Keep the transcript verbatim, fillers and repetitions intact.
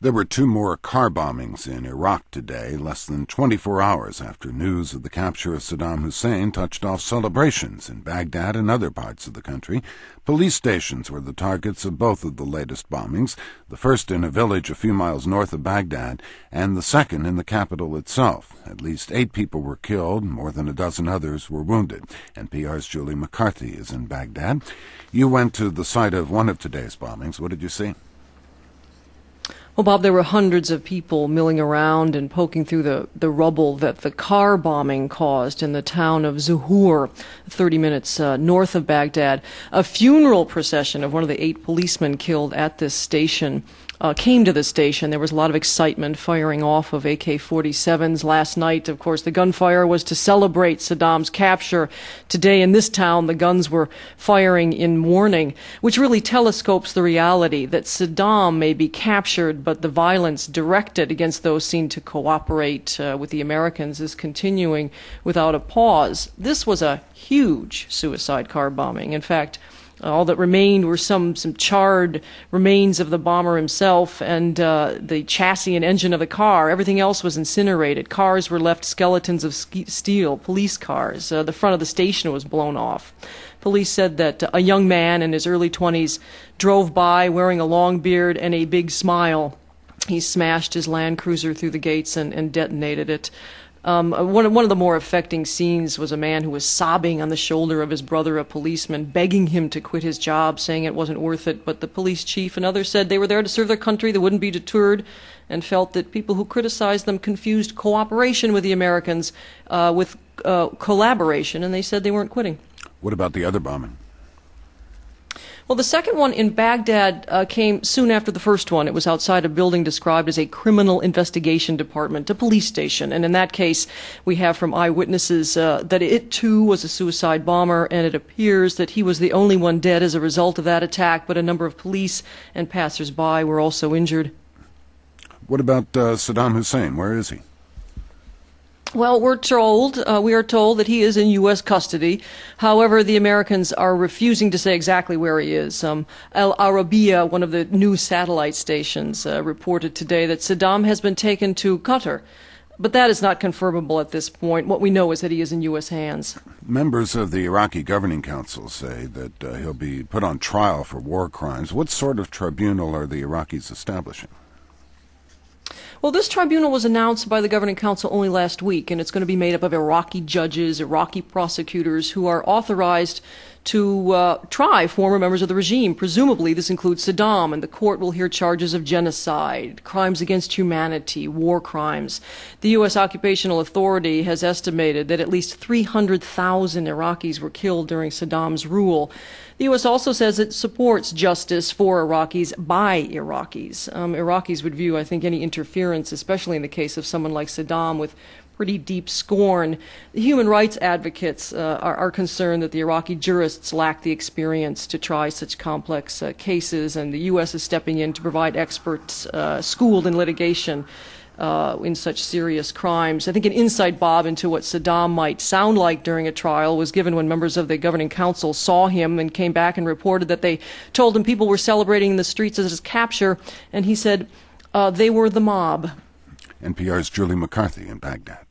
There were two more car bombings in Iraq today, less than twenty-four hours after news of the capture of Saddam Hussein touched off celebrations in Baghdad and other parts of the country. Police stations were the targets of both of the latest bombings, the first in a village a few miles north of Baghdad, and the second in the capital itself. At least eight people were killed, more than a dozen others were wounded. N P R's Julie McCarthy is in Baghdad. You went to the site of one of today's bombings. What did you see? Well, Bob, there were hundreds of people milling around and poking through the, the rubble that the car bombing caused in the town of Zuhur, thirty minutes uh, north of Baghdad. A funeral procession of one of the eight policemen killed at this station Uh, came to the station. There was a lot of excitement, firing off of A K forty-sevens last night. Of course, the gunfire was to celebrate Saddam's capture. Today in this town, the guns were firing in mourning, which really telescopes the reality that Saddam may be captured, but the violence directed against those seen to cooperate uh, with the Americans is continuing without a pause. This was a huge suicide car bombing. In fact, all that remained were some, some charred remains of the bomber himself and uh, the chassis and engine of the car. Everything else was incinerated. Cars were left skeletons of steel, police cars. Uh, the front of the station was blown off. Police said that a young man in his early twenties drove by wearing a long beard and a big smile. He smashed his Land Cruiser through the gates and, and detonated it. Um, one, one of the more affecting scenes was a man who was sobbing on the shoulder of his brother, a policeman, begging him to quit his job, saying it wasn't worth it. But the police chief and others said they were there to serve their country, they wouldn't be deterred, and felt that people who criticized them confused cooperation with the Americans uh, with uh, collaboration, and they said they weren't quitting. What about the other bombing? Well, the second one in Baghdad uh, came soon after the first one. It was outside a building described as a criminal investigation department, a police station. And in that case, we have from eyewitnesses uh, that it, too, was a suicide bomber, and it appears that he was the only one dead as a result of that attack, but a number of police and passers-by were also injured. What about uh, Saddam Hussein? Where is he? Well, we're told, uh, we are told that he is in U S custody. However, the Americans are refusing to say exactly where he is. Um, Al Arabiya, one of the new satellite stations, uh, reported today that Saddam has been taken to Qatar. But that is not confirmable at this point. What we know is that he is in U S hands. Members of the Iraqi Governing Council say that uh, he'll be put on trial for war crimes. What sort of tribunal are the Iraqis establishing? Well, this tribunal was announced by the Governing Council only last week, and it's going to be made up of Iraqi judges, Iraqi prosecutors who are authorized to uh, try former members of the regime. Presumably, this includes Saddam, and the court will hear charges of genocide, crimes against humanity, war crimes. The U S Occupational Authority has estimated that at least three hundred thousand Iraqis were killed during Saddam's rule. The U S also says it supports justice for Iraqis by Iraqis. Um, Iraqis would view, I think, any interference, especially in the case of someone like Saddam, with pretty deep scorn. The human rights advocates uh, are, are concerned that the Iraqi jurists lack the experience to try such complex uh, cases, and the U S is stepping in to provide experts uh, schooled in litigation uh, in such serious crimes. I think an insight, Bob, into what Saddam might sound like during a trial was given when members of the Governing Council saw him and came back and reported that they told him people were celebrating in the streets as his capture, and he said uh, they were the mob. N P R's Julie McCarthy in Baghdad.